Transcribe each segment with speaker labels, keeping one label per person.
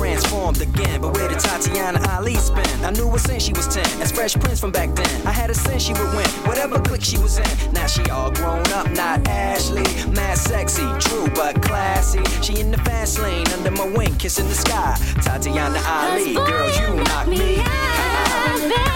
Speaker 1: transformed again. But where did Tatiana Ali spend? I knew her since she was 10, as Fresh Prince from back then. I had a sense she would win, whatever clique she was in. Now she all grown up, not Ashley. Mad sexy, true but classy. She in the fast lane, under my wing, kissing the sky. Tatiana Ali, girl, you knock me out.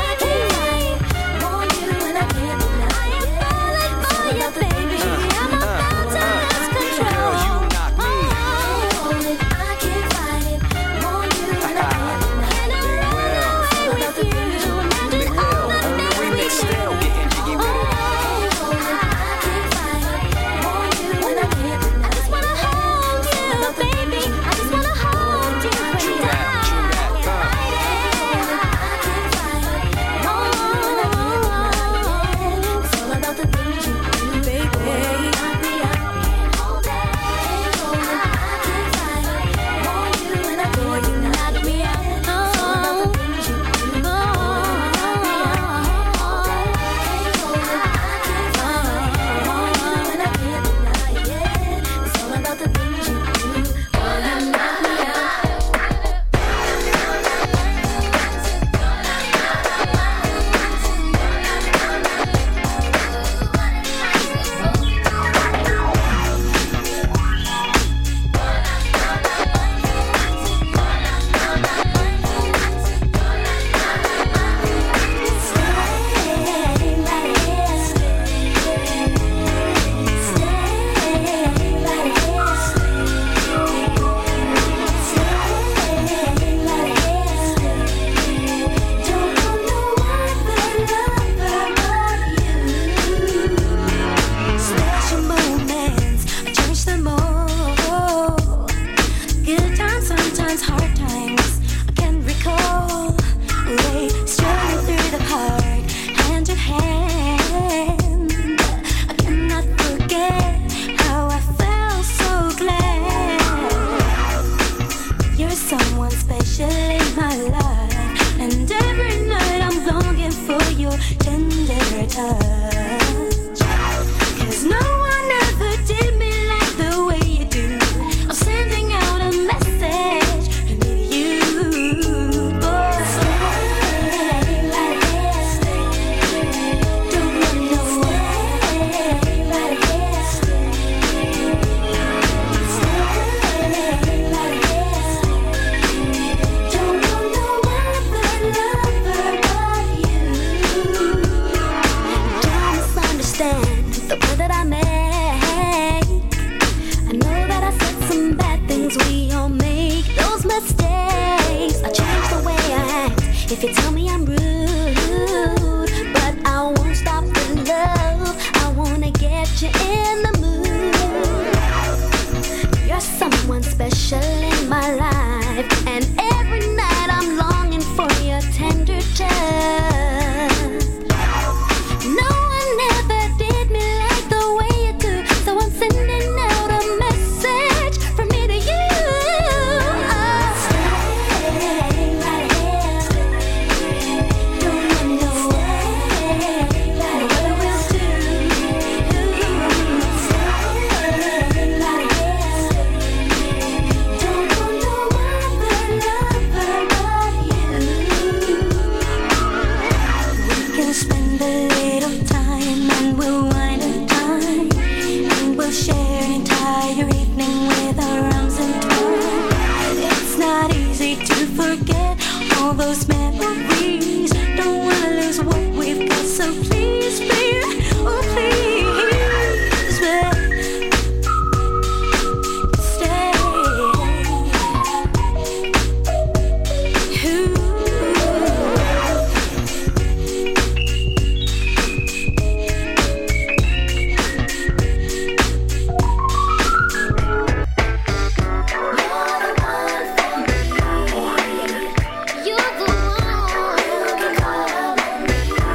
Speaker 2: You're the one.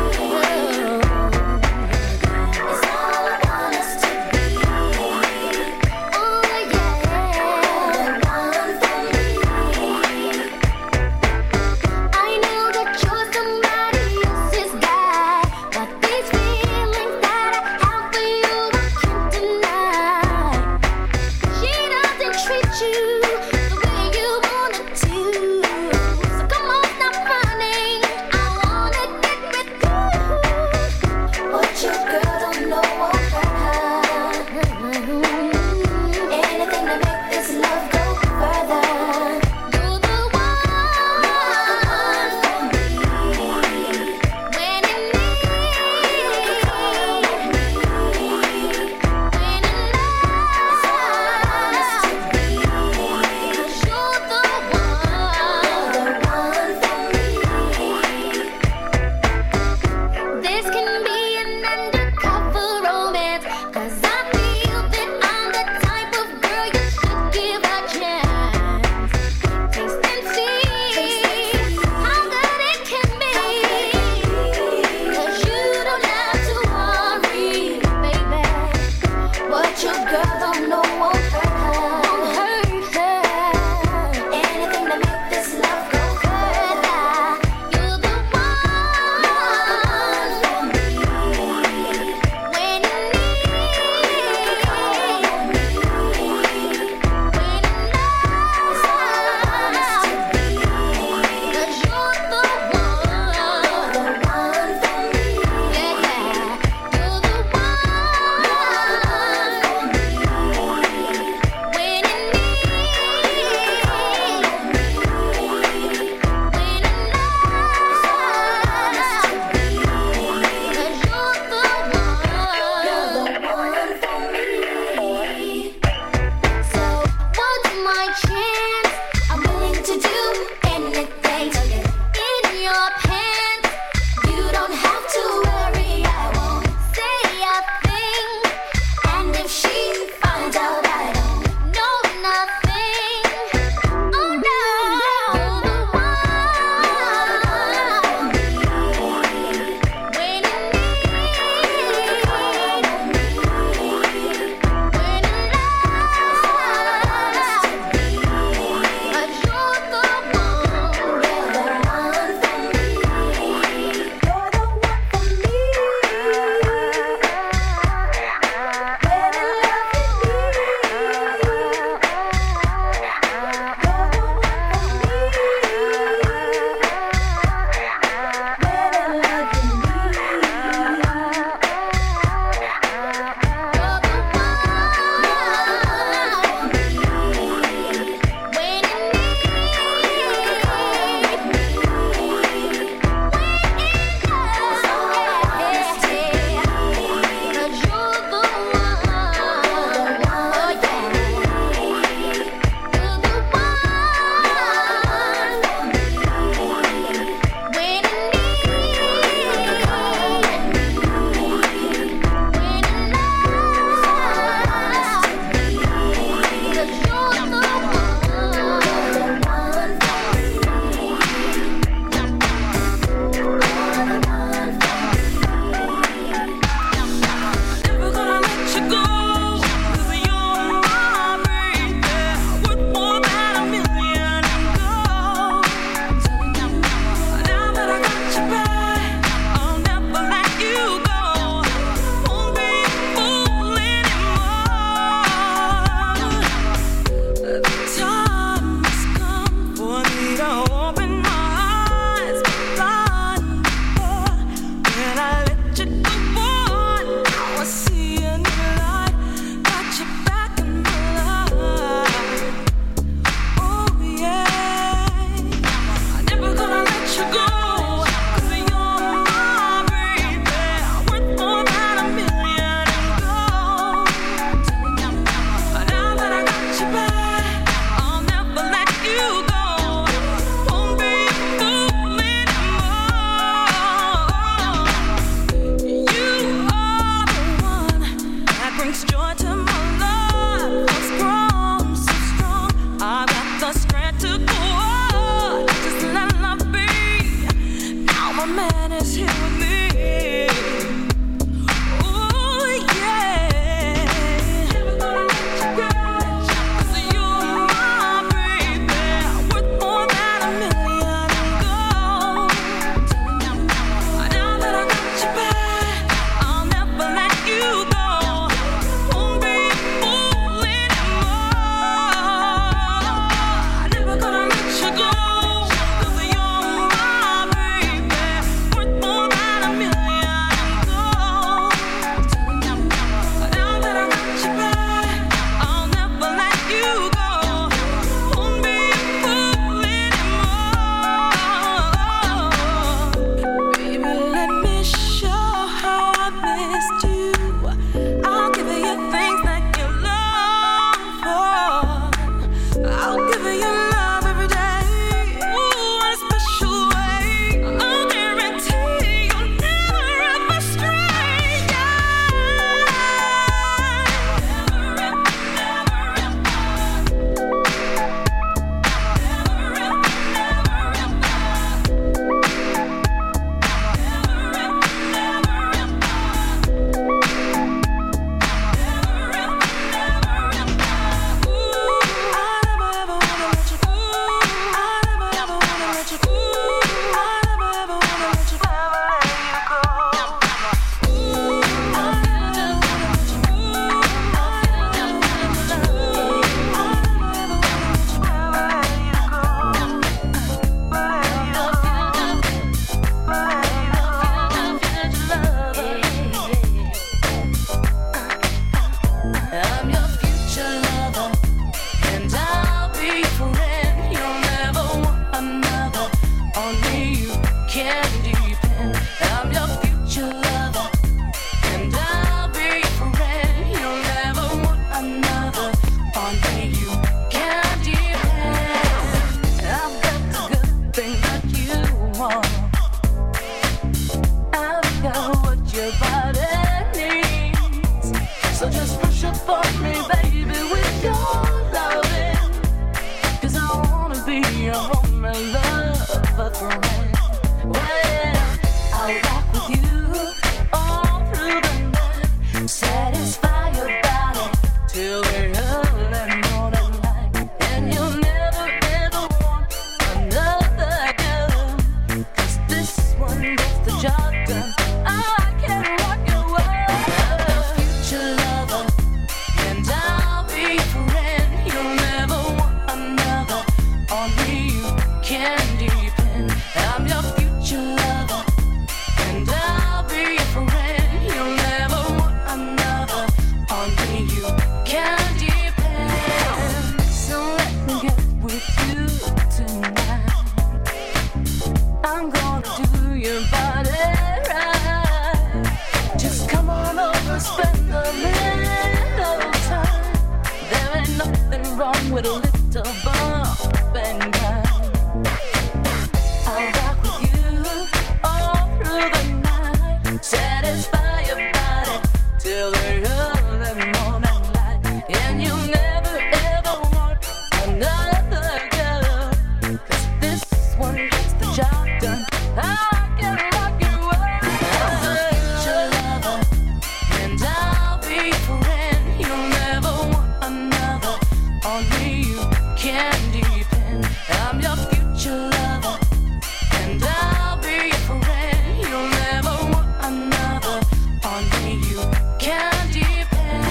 Speaker 2: with a little bump and grind. I'll rock with you all through the night, satisfy your body till the early morning light, and you'll never ever want another girl, 'cause this one gets the job done. I can rock you up. I'll be your lover and I'll be your friend. You'll never want another. On me you can depend. I'm your future lover and I'll be your friend. You'll never want another. On me you can depend.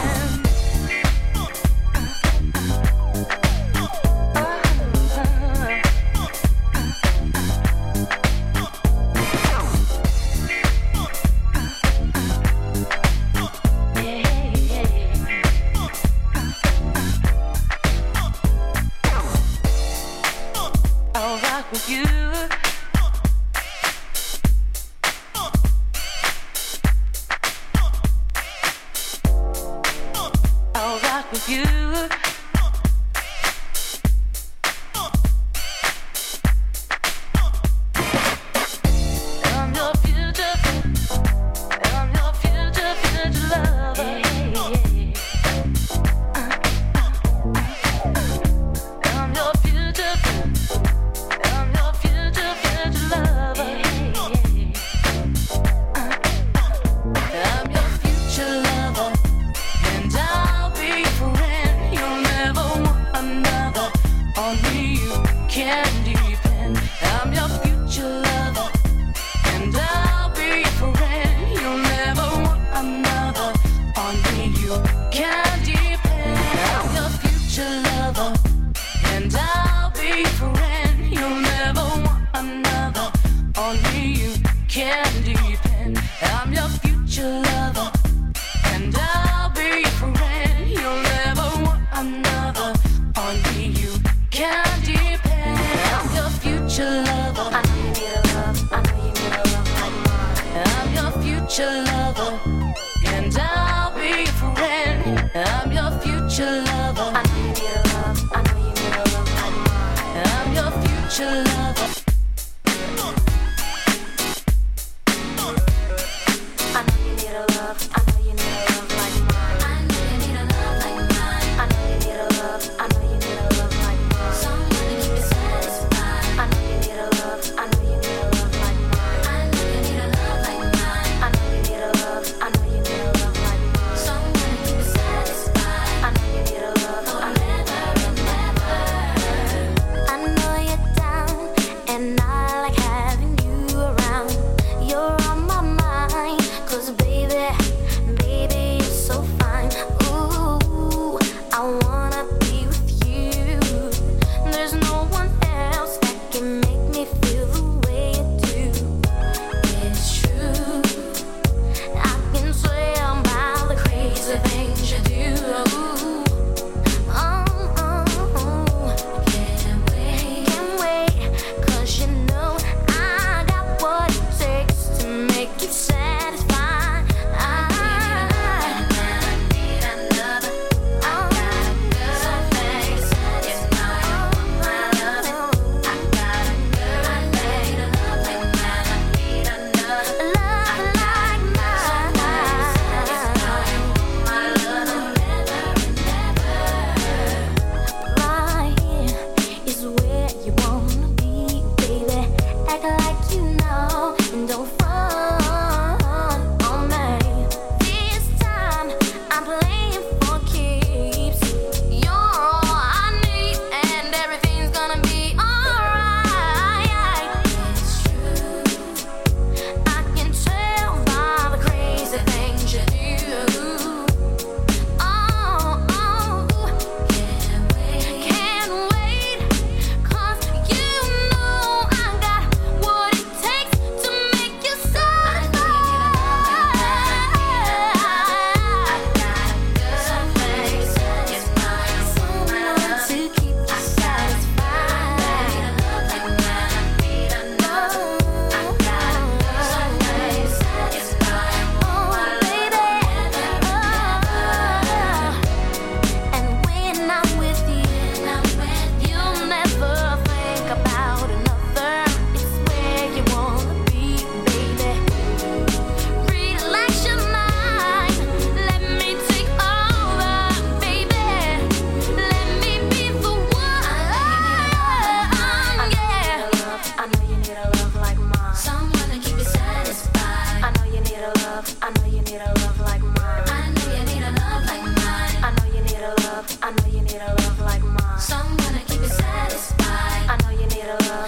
Speaker 2: I'll rock with you. I'll rock with you. I'm your future, I'm your future, future lover. I'm your future, I'm your future, future lover. I'm your future lover, and I'll be your friend. You'll never want another. On me you can depend. I'm your future lover, and I'll be your friend. You'll never want another. On me you can depend. I'm your future lover, and I'll be your friend. You'll never want another. On me you can depend. I'm your future lover, and I'll be your friend. You'll never want another. On me you can depend. I'm your future lover. I know you need a love. I know you need a love like mine. I'm your future lover, and I'll be your friend. I'm your future lover. I know you need a love. I know you need a love like mine. I'm your future lover. I know you need a love. I know you need a love like mine. I know you need a love like mine. I know you need a love. I know you need a love like mine. Someone to keep you satisfied. I know you need a love. I know you need a love like mine. I know you need a love like mine. I know you need a love. I know I know you need a love like mine. I know you need a love like mine. I know you need a love. I know you need a love like mine. Someone to keep you satisfied. I know you need a love.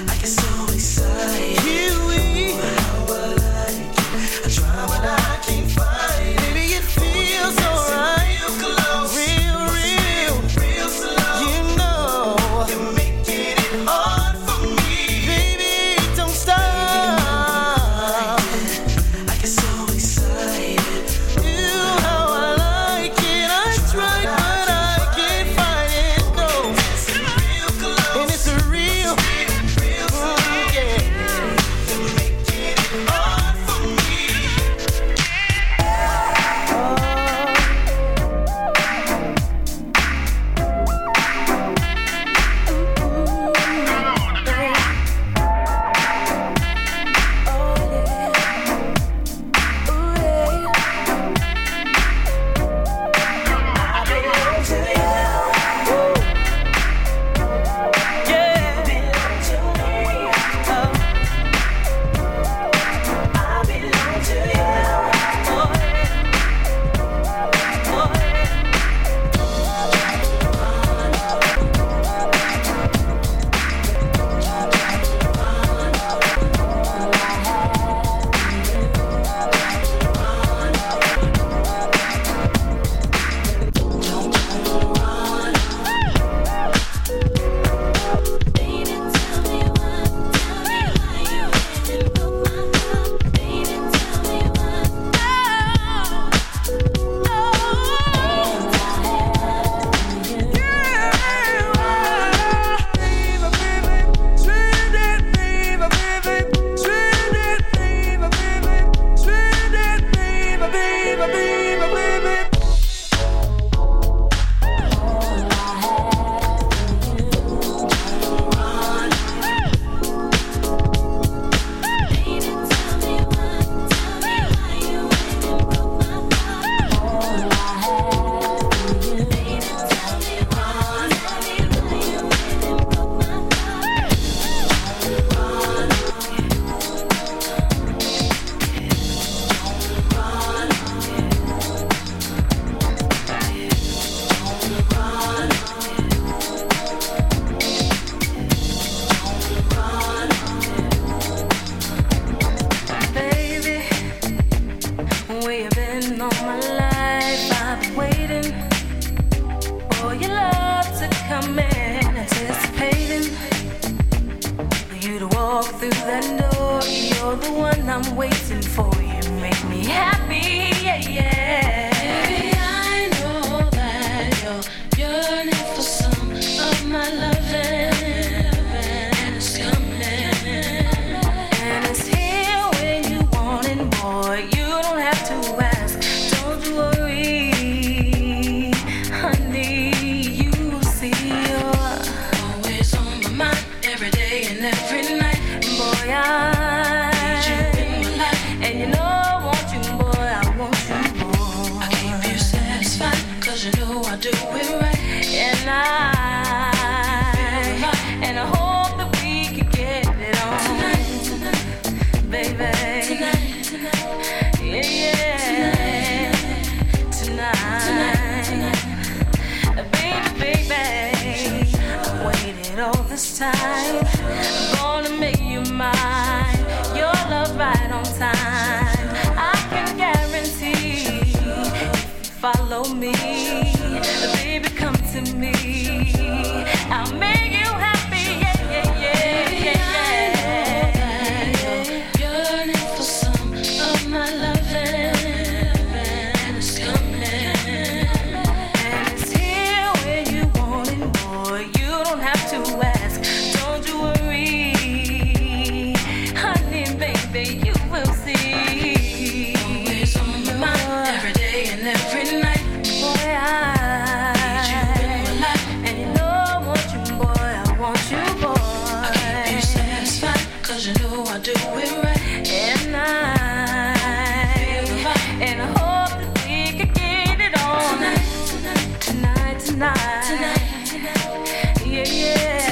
Speaker 3: I can't
Speaker 2: I'm waiting for you. Make me happy, yeah, yeah. Baby, I know that you're yearning for some of my loving, and it's coming, and it's here when you want it more. You don't have to ask, don't you worry, honey. You see, you're always on my mind, every day and every night. Boy, I need you in my life, and you know I want you, boy, I want you, boy. I keep you satisfied, 'cause you know I do it right. And I hope that we can get it on tonight, baby. Tonight, yeah, yeah. Tonight, baby. I've waited all this time. I'm gonna make you mine. Your love right on time. I can guarantee if you follow me, baby, come to me. I'll make you happy, yeah, yeah, yeah, yeah, yeah. Yearning for some of my loving, and it's coming, and it's here when you want it more. You don't have to ask, don't you worry, honey, baby, you will see. Always on my mind, every day and every night. Boy, I need you in my life, and you know I want you, boy, I want you, boy. I keep you satisfied, 'cause you know I do it right. And I hope that we can get it on tonight. Yeah, yeah.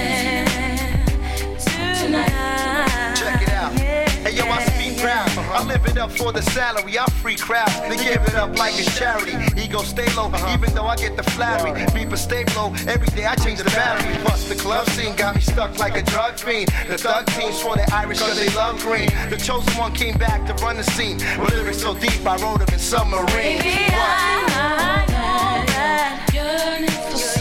Speaker 2: Tonight.
Speaker 3: Check it out. Hey, yo, I speak proud. I live it up for the salary. I free crowds. They give it up like it's charity. Ego stay low, even though I get the flattery. People stay low. Every day I change the battery. Plus the club scene got me stuck like a drug fiend. The thug team swore they Irish 'cause they love green. The chosen one came back to run the scene. With lyrics so deep, I wrote them in submarine.
Speaker 2: Baby, I know that yearning for